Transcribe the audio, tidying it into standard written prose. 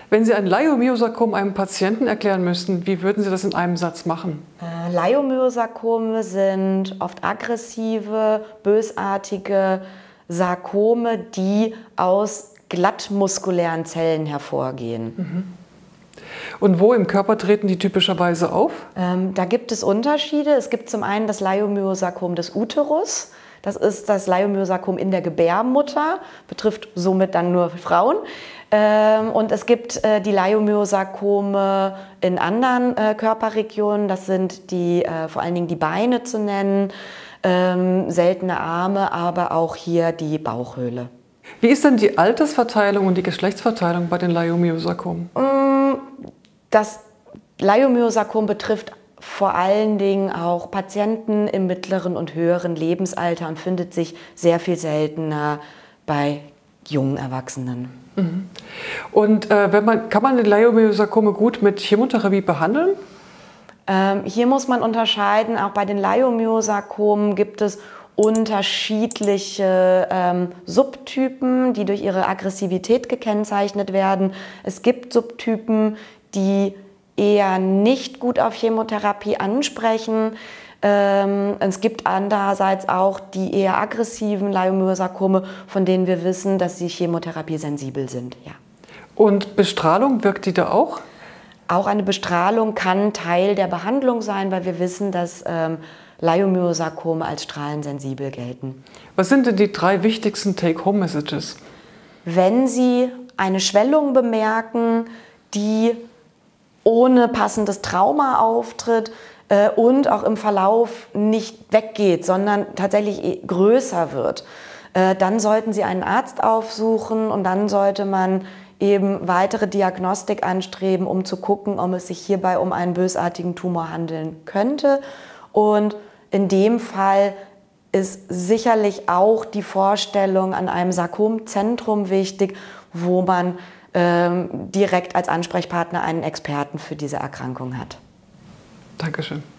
Wenn Sie ein Leiomyosarkom einem Patienten erklären müssten, wie würden Sie das in einem Satz machen? Leiomyosarkome sind oft aggressive, bösartige Sarkome, die aus glattmuskulären Zellen hervorgehen. Und wo im Körper treten die typischerweise auf? Da gibt es Unterschiede. Es gibt zum einen das Leiomyosarkom des Uterus. Das ist das Leiomyosarkom in der Gebärmutter, betrifft somit dann nur Frauen. Und es gibt die Leiomyosarkome in anderen Körperregionen. Das sind vor allen Dingen die Beine zu nennen, seltene Arme, aber auch hier die Bauchhöhle. Wie ist denn die Altersverteilung und die Geschlechtsverteilung bei den Leiomyosarkomen? Das Leiomyosarkom betrifft vor allen Dingen auch Patienten im mittleren und höheren Lebensalter und findet sich sehr viel seltener bei jungen Erwachsenen. Und kann man die Leiomyosarkome gut mit Chemotherapie behandeln? Hier muss man unterscheiden, auch bei den Leiomyosarkomen gibt es unterschiedliche Subtypen, die durch ihre Aggressivität gekennzeichnet werden. Es gibt Subtypen, die eher nicht gut auf Chemotherapie ansprechen. Es gibt andererseits auch die eher aggressiven Leiomyosarkome, von denen wir wissen, dass sie chemotherapiesensibel sind. Ja. Und Bestrahlung, wirkt die da auch? Auch eine Bestrahlung kann Teil der Behandlung sein, weil wir wissen, dass Leiomyosarkome als strahlensensibel gelten. Was sind denn die 3 wichtigsten Take-Home-Messages? Wenn Sie eine Schwellung bemerken, die ohne passendes Trauma auftritt und auch im Verlauf nicht weggeht, sondern tatsächlich größer wird, dann sollten Sie einen Arzt aufsuchen und dann sollte man eben weitere Diagnostik anstreben, um zu gucken, ob es sich hierbei um einen bösartigen Tumor handeln könnte. Und in dem Fall ist sicherlich auch die Vorstellung an einem Sarkomzentrum wichtig, wo man direkt als Ansprechpartner einen Experten für diese Erkrankung hat. Dankeschön.